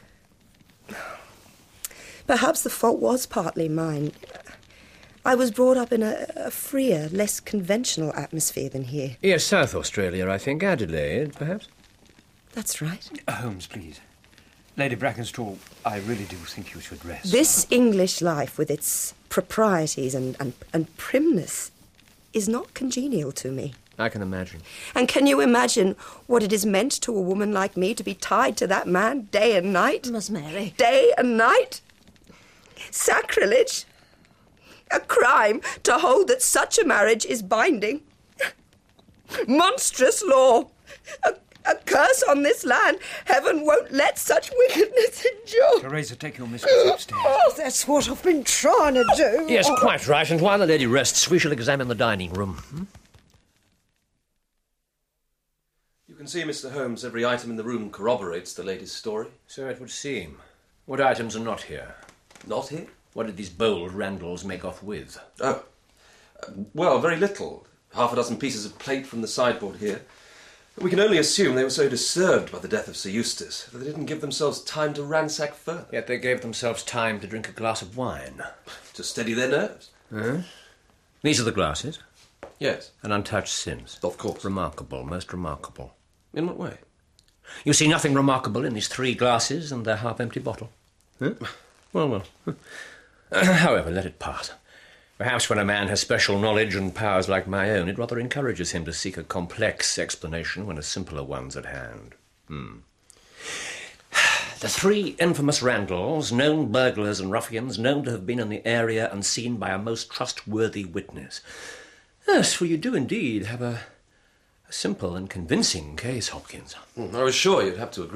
Perhaps the fault was partly mine. I was brought up in a, a freer, less conventional atmosphere than here. Yes, South Australia, I think. Adelaide, perhaps? That's right. Holmes, please. Lady Brackenstall, I really do think you should rest. This English life, with its proprieties and, and, and primness, is not congenial to me. I can imagine. And can you imagine what it has meant to a woman like me to be tied to that man day and night? Miss Mary. Day and night? Sacrilege? A crime to hold that such a marriage is binding? Monstrous law! A, a curse on this land. Heaven won't let such wickedness endure. Teresa, take your mistress upstairs. Oh, that's what I've been trying to do. Yes, quite right. And while the lady rests, we shall examine the dining room. Hmm? You can see, Mister Holmes, every item in the room corroborates the latest story. So it would seem. What items are not here? Not here? What did these bold Randalls make off with? Oh, uh, well, very little. Half a dozen pieces of plate from the sideboard here. We can only assume they were so disturbed by the death of Sir Eustace that they didn't give themselves time to ransack further. Yet they gave themselves time to drink a glass of wine. To steady their nerves. Huh? These are the glasses? Yes. And untouched since? Of course. Remarkable, most remarkable. In what way? You see nothing remarkable in these three glasses and their half-empty bottle? Huh? Well, well. However, let it pass. Perhaps when a man has special knowledge and powers like my own, it rather encourages him to seek a complex explanation when a simpler one's at hand. Hmm. The three infamous Randalls, known burglars and ruffians, known to have been in the area and seen by a most trustworthy witness. Yes, for you do indeed have a, a simple and convincing case, Hopkins. Mm, I was sure you'd have to agree.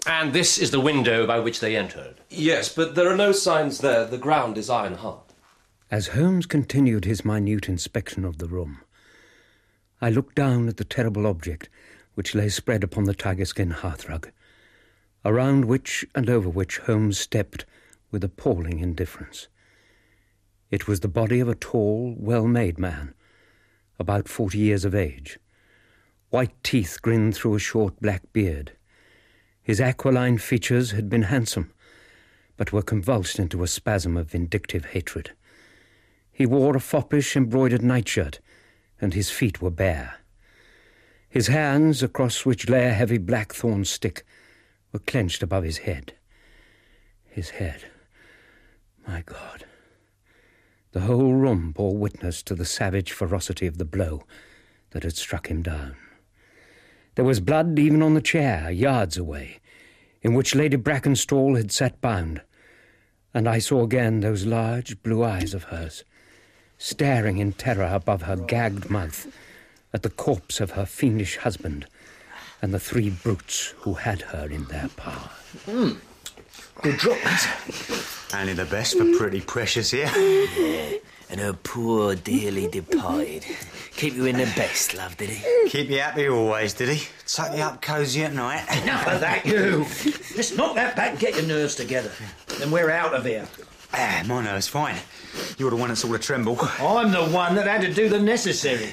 And this is the window by which they entered? Yes, but there are no signs there. The ground is iron hard. As Holmes continued his minute inspection of the room, I looked down at the terrible object which lay spread upon the tiger-skin hearthrug, around which and over which Holmes stepped with appalling indifference. It was the body of a tall, well-made man, about forty years of age. White teeth grinned through a short black beard. His aquiline features had been handsome, but were convulsed into a spasm of vindictive hatred. He wore a foppish embroidered nightshirt, and his feet were bare. His hands, across which lay a heavy blackthorn stick, were clenched above his head. His head. My God. The whole room bore witness to the savage ferocity of the blow that had struck him down. There was blood even on the chair, yards away, in which Lady Brackenstall had sat bound, and I saw again those large blue eyes of hers, staring in terror above her gagged mouth at the corpse of her fiendish husband and the three brutes who had her in their power. Mm. Good drop, that. Only the best for pretty precious here. Yeah. And her poor dearly departed. Keep you in the best, love, did he? Keep you happy always, did he? Tuck you up cosy at night. Enough of that, you! Let's knock that back and get your nerves together. Then we're out of here. Ah, my nerves fine. You're the one that sort of tremble. I'm the one that had to do the necessary.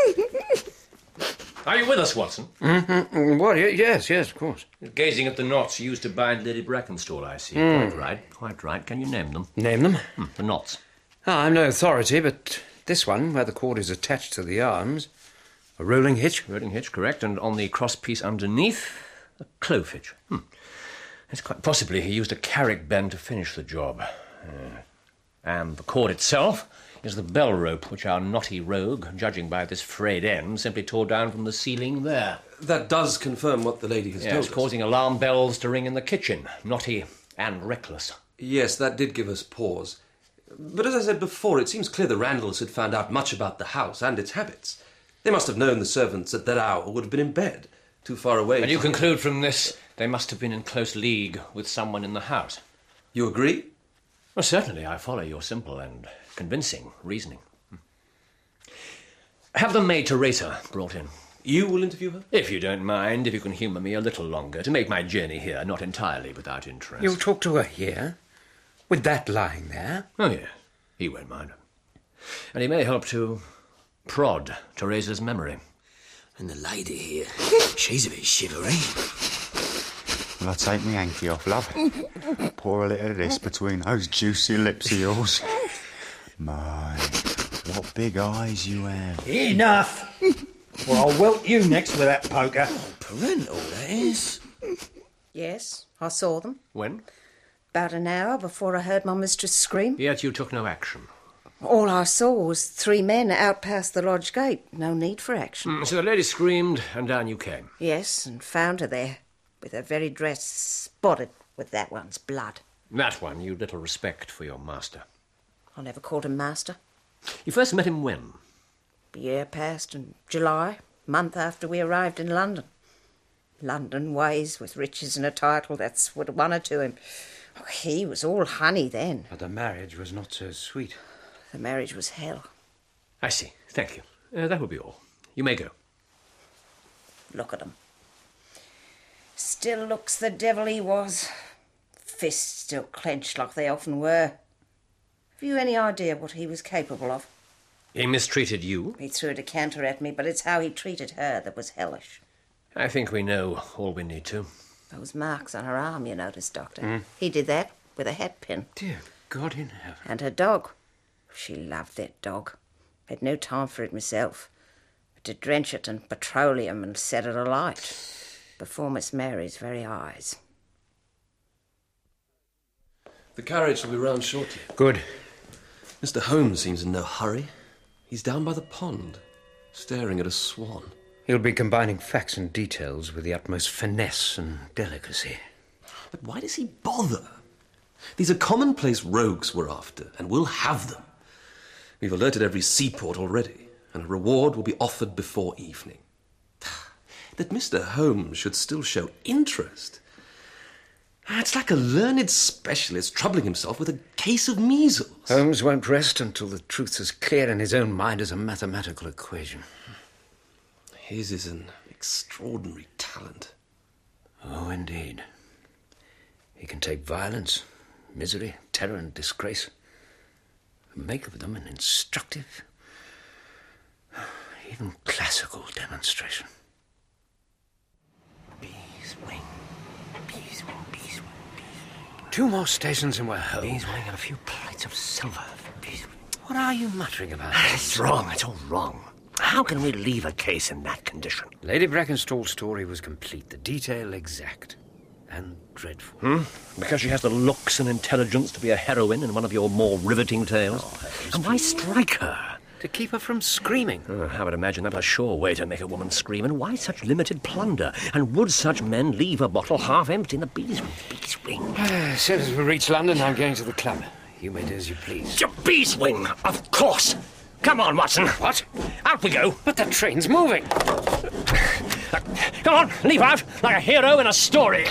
Are you with us, Watson? Mm-hmm. What? Yes, yes, of course. Gazing at the knots used to bind Lady Brackenstall, I see. Mm. Quite right, quite right. Can you name them? Name them? Hmm, the knots. Oh, I'm no authority, but this one, where the cord is attached to the arms, a rolling hitch. Rolling hitch, correct. And on the cross-piece underneath, a clove hitch. Hmm. It's quite possibly he used a carrick bend to finish the job. Uh, and the cord itself is the bell rope which our knotty rogue, judging by this frayed end, simply tore down from the ceiling there. That does confirm what the lady has yes, told us. Causing alarm bells to ring in the kitchen. Knotty and reckless. Yes, that did give us pause. But as I said before, it seems clear the Randalls had found out much about the house and its habits. They must have known the servants at that hour would have been in bed, too far away. And you conclude from this they must have been in close league with someone in the house. You agree? Well, certainly, I follow your simple and convincing reasoning. Have the maid Teresa brought in. You will interview her? If you don't mind, if you can humour me a little longer, to make my journey here not entirely without interest. You'll talk to her here? With that lying there? Oh, yes. He won't mind. And he may help to prod Teresa's memory. And the lady here, she's a bit shivery. Will I take me hanky off, love? Pour a little of this between those juicy lips of yours. My, what big eyes you have. Enough! Well, I'll welt you next with that poker. Oh, parental, that is. Yes, I saw them. When? About an hour before I heard my mistress scream. Yet you took no action. All I saw was three men out past the lodge gate. No need for action. Mm, so the lady screamed, and down you came. Yes, and found her there, with her very dress spotted with that one's blood. That one, you little respect for your master. I never called him master. You first met him when? A year passed in July, month after we arrived in London. London ways with riches and a title, that's what won her to him. Oh, he was all honey then. But the marriage was not so sweet. The marriage was hell. I see. Thank you. Uh, that will be all. You may go. Look at him. Still looks the devil he was. Fists still clenched like they often were. Have you any idea what he was capable of? He mistreated you? He threw a decanter at me, but it's how he treated her that was hellish. I think we know all we need to. Those marks on her arm, you noticed, Doctor. Mm. He did that with a hat pin. Dear God in heaven. And her dog. She loved that dog. Had no time for it myself. But to drench it in petroleum and set it alight before Miss Mary's very eyes. The carriage will be round shortly. Good. Mister Holmes seems in no hurry. He's down by the pond, staring at a swan. He'll be combining facts and details with the utmost finesse and delicacy. But why does he bother? These are commonplace rogues we're after, and we'll have them. We've alerted every seaport already, and a reward will be offered before evening. That Mister Holmes should still show interest. It's like a learned specialist troubling himself with a case of measles. Holmes won't rest until the truth's as clear in his own mind as a mathematical equation. His is an extraordinary talent. Oh, indeed. He can take violence, misery, terror and disgrace and make of them an instructive, even classical demonstration. Beeswing. Beeswing, Beeswing. Two more stations and we're home. Beeswing and a few plates of silver. Beeswing. What are you muttering about? It's wrong. It's all wrong. How can we leave a case in that condition? Lady Brackenstall's story was complete, the detail exact, and dreadful. Hmm? Because she has the looks and intelligence to be a heroine in one of your more riveting tales? Oh, and why strike her? To keep her from screaming. Oh, I would imagine that a sure way to make a woman scream. And why such limited plunder? And would such men leave a bottle half empty in the Beeswing? Beeswing. As soon as we reach London, I'm going to the club. You may do as you please. To Beeswing, of course. Come on, Watson. What? Out we go. But the train's moving. Come on, leap out like a hero in a story.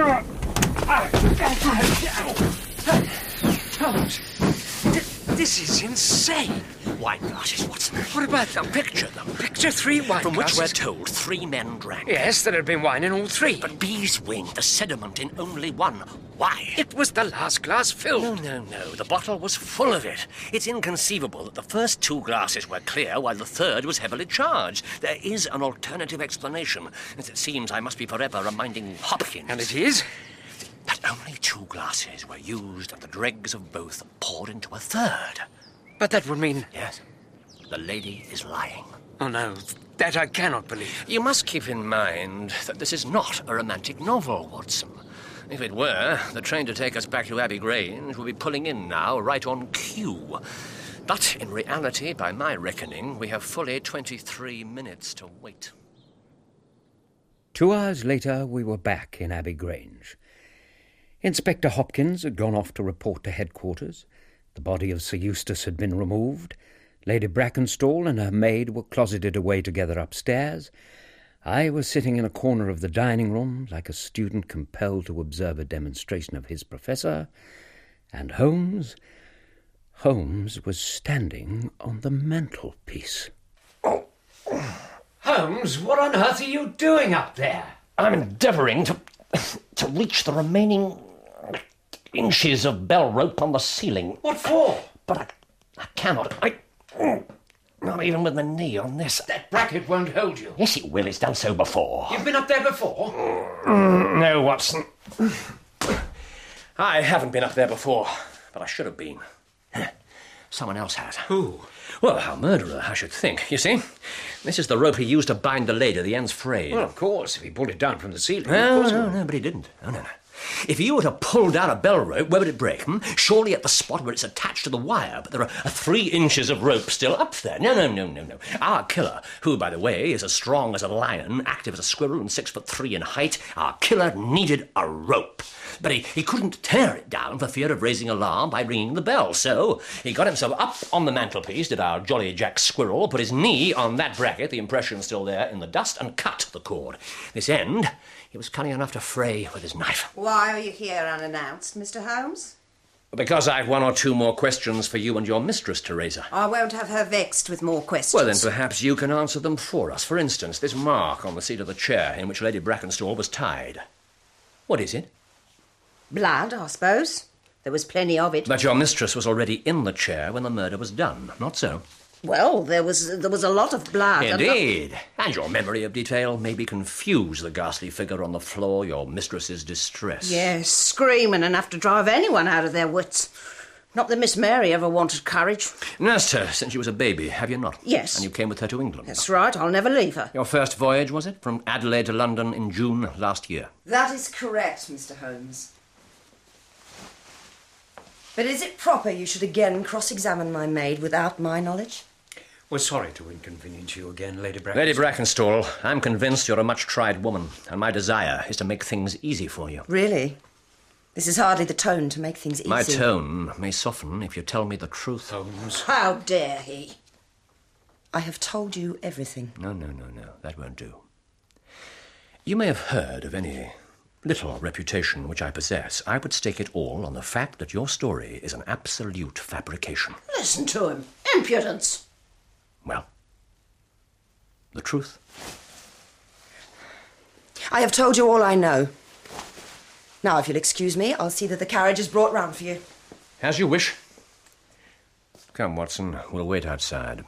Holmes, this is insane. Wine glasses, Watson. What about the picture? The picture three wine From glasses? which we're told three men drank. Yes, there had been wine in all three. But Beeswing, the sediment in only one. Why? It was the last glass filled. No, no, no. The bottle was full of it. It's inconceivable that the first two glasses were clear while the third was heavily charged. There is an alternative explanation. As it seems, I must be forever reminding Hopkins. And it is? That only two glasses were used and the dregs of both poured into a third. But that would mean... Yes. The lady is lying. Oh, no. That I cannot believe. You must keep in mind that this is not a romantic novel, Watson. If it were, the train to take us back to Abbey Grange would be pulling in now, right on cue. But in reality, by my reckoning, we have fully twenty-three minutes to wait. Two hours later, we were back in Abbey Grange. Inspector Hopkins had gone off to report to headquarters. The body of Sir Eustace had been removed. Lady Brackenstall and her maid were closeted away together upstairs. I was sitting in a corner of the dining room, like a student compelled to observe a demonstration of his professor. And Holmes... Holmes was standing on the mantelpiece. Oh. Holmes, what on earth are you doing up there? I'm endeavouring to... to reach the remaining... inches of bell rope on the ceiling. What for? But I, I cannot. I... Not even with my knee on this. That bracket won't hold you. Yes, it will. It's done so before. You've been up there before? Mm, no, Watson. I haven't been up there before, but I should have been. Someone else has. Who? Well, our murderer, I should think. You see? This is the rope he used to bind the lady, the end's frayed. Well, of course, if he pulled it down from the ceiling. No, of course no, no, but he didn't. No, no, no. If you were to pull down a bell rope, where would it break? Hmm? Surely at the spot where it's attached to the wire, but there are three inches of rope still up there. No, no, no, no, no. Our killer, who, by the way, is as strong as a lion, active as a squirrel, and six foot three in height, our killer needed a rope. But he, he couldn't tear it down for fear of raising alarm by ringing the bell. So he got himself up on the mantelpiece, did our jolly Jack Squirrel, put his knee on that bracket, the impression still there in the dust, and cut the cord. This end he was cunning enough to fray with his knife. Why are you here unannounced, Mister Holmes? Because I've one or two more questions for you and your mistress, Teresa. I won't have her vexed with more questions. Well, then perhaps you can answer them for us. For instance, this mark on the seat of the chair in which Lady Brackenstall was tied. What is it? Blood, I suppose. There was plenty of it. But your mistress was already in the chair when the murder was done, not so? Well, there was there was a lot of blood. Indeed. And, and your memory of detail maybe confused the ghastly figure on the floor, your mistress's distress. Yes, screaming enough to drive anyone out of their wits. Not that Miss Mary ever wanted courage. Nursed her since she was a baby, have you not? Yes. And you came with her to England? That's right, I'll never leave her. Your first voyage, was it? From Adelaide to London in June last year? That is correct, Mister Holmes. But is it proper you should again cross-examine my maid without my knowledge? We're sorry to inconvenience you again, Lady Brackenstall. Lady Brackenstall, I'm convinced you're a much-tried woman, and my desire is to make things easy for you. Really? This is hardly the tone to make things easy. My tone may soften if you tell me the truth. Holmes. How dare he? I have told you everything. No, no, no, no. That won't do. You may have heard of any little reputation which I possess, I would stake it all on the fact that your story is an absolute fabrication. Listen to him. Impudence. Well, the truth. I have told you all I know. Now, if you'll excuse me, I'll see that the carriage is brought round for you. As you wish. Come, Watson, we'll wait outside.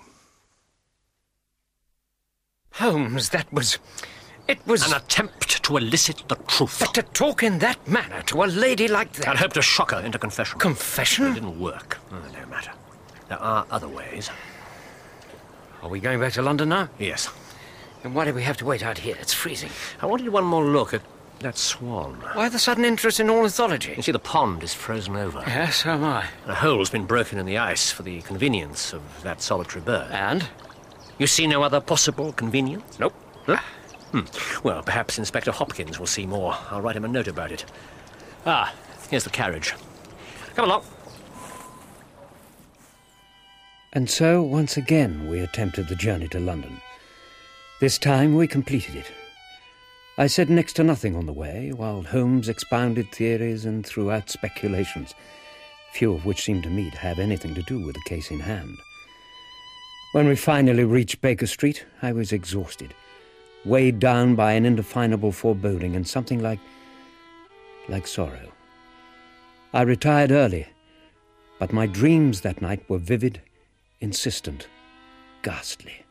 Holmes, that was... It was... An attempt to elicit the truth. But to talk in that manner to a lady like that... I'd hoped to shock her into confession. Confession? It didn't work. Oh, no matter. There are other ways. Are we going back to London now? Yes. Then why do we have to wait out here? It's freezing. I wanted one more look at that swan. Why the sudden interest in ornithology? You see, the pond is frozen over. Yes, so am I. A hole's been broken in the ice for the convenience of that solitary bird. And? You see no other possible convenience? Nope. Huh? Hmm. Well, perhaps Inspector Hopkins will see more. I'll write him a note about it. Ah, here's the carriage. Come along. And so, once again, we attempted the journey to London. This time we completed it. I said next to nothing on the way, while Holmes expounded theories and threw out speculations, few of which seemed to me to have anything to do with the case in hand. When we finally reached Baker Street, I was exhausted, weighed down by an indefinable foreboding and something like... like sorrow. I retired early, but my dreams that night were vivid, insistent, ghastly.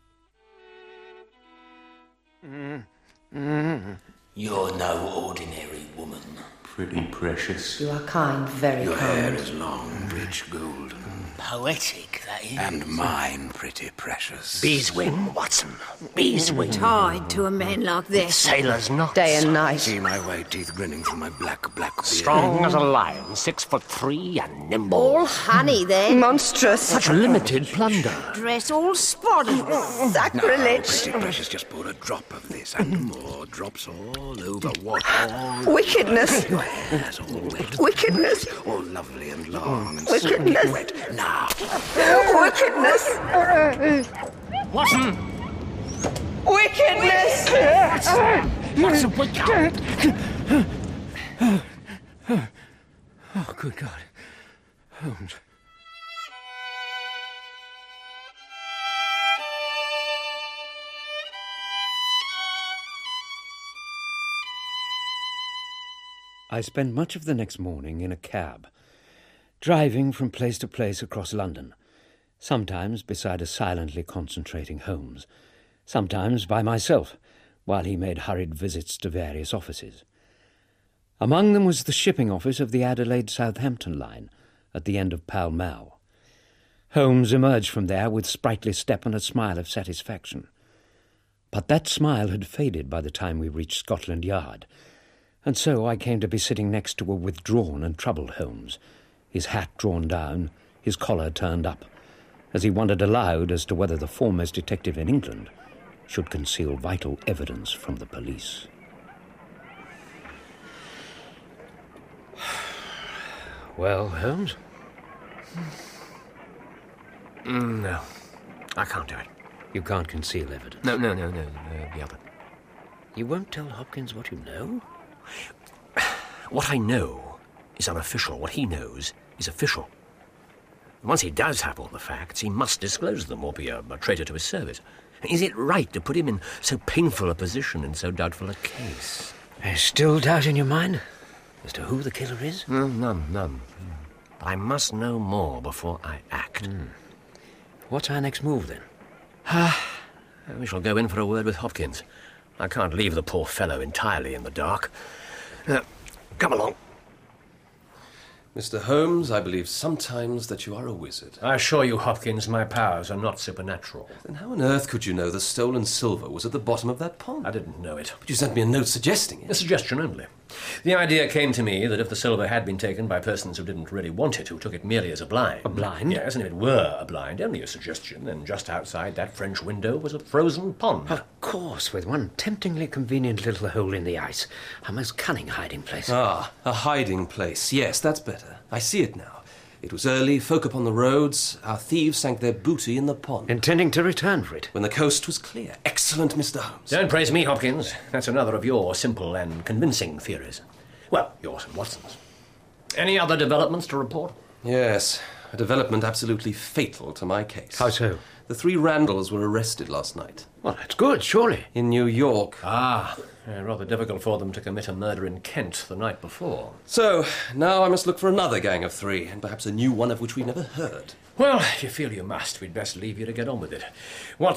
Mm. Mm. You're no ordinary woman. Pretty precious. You are kind, very Your kind. hair is long, rich gold. Poetic, that is. And mine, pretty precious. Beeswing, Watson. Beeswing. Tied to a man like this. Sailor's knots. Day and night. See my white teeth grinning through my black, black beard. Strong as a lion, six foot three and nimble. All honey, then. Monstrous. Such limited plunder. Dress all spotted. Sacrilege. Pretty precious, just pour a drop of this and more drops all over what? All Wickedness. Yes, all wet. Wickedness. All lovely and long and Wickedness. sweet wet. Now. Wickedness. Watson! Wickedness. Watson, wake up! Oh, good God. Holmes. I spent much of the next morning in a cab, driving from place to place across London, sometimes beside a silently concentrating Holmes, sometimes by myself, while he made hurried visits to various offices. Among them was the shipping office of the Adelaide-Southampton line at the end of Pall Mall. Holmes emerged from there with sprightly step and a smile of satisfaction. But that smile had faded by the time we reached Scotland Yard, and so I came to be sitting next to a withdrawn and troubled Holmes, his hat drawn down, his collar turned up, as he wondered aloud as to whether the foremost detective in England should conceal vital evidence from the police. Well, Holmes? Mm, no, I can't do it. You can't conceal evidence? No, no, no, no, no, the other. You won't tell Hopkins what you know? What I know is unofficial. What he knows is official. Once he does have all the facts, he must disclose them or be a, a traitor to his service. Is it right to put him in so painful a position in so doubtful a case? There's still doubt in your mind as to who the killer is? No, none, none. But I must know more before I act. Mm. What's our next move, then? Ah, we shall go in for a word with Hopkins. I can't leave the poor fellow entirely in the dark. Uh, come along. Mister Holmes, I believe sometimes that you are a wizard. I assure you, Hopkins, my powers are not supernatural. Then how on earth could you know the stolen silver was at the bottom of that pond? I didn't know it. But you sent me a note suggesting it. A suggestion only. The idea came to me that if the silver had been taken by persons who didn't really want it, who took it merely as a blind... A blind? Yes, and if it were a blind, only a suggestion, then just outside that French window was a frozen pond. Of course, with one temptingly convenient little hole in the ice. A most cunning hiding place. Ah, a hiding place. Yes, that's better. I see it now. It was early, folk upon the roads. Our thieves sank their booty in the pond. Intending to return for it? When the coast was clear. Excellent, Mister Holmes. Don't praise me, Hopkins. That's another of your simple and convincing theories. Well, yours and Watson's. Any other developments to report? Yes, a development absolutely fatal to my case. How so? The three Randalls were arrested last night. Well, that's good, surely. In New York. Ah, uh, rather difficult for them to commit a murder in Kent the night before. So, now I must look for another gang of three, and perhaps a new one of which we've never heard. Well, if you feel you must, we'd best leave you to get on with it. What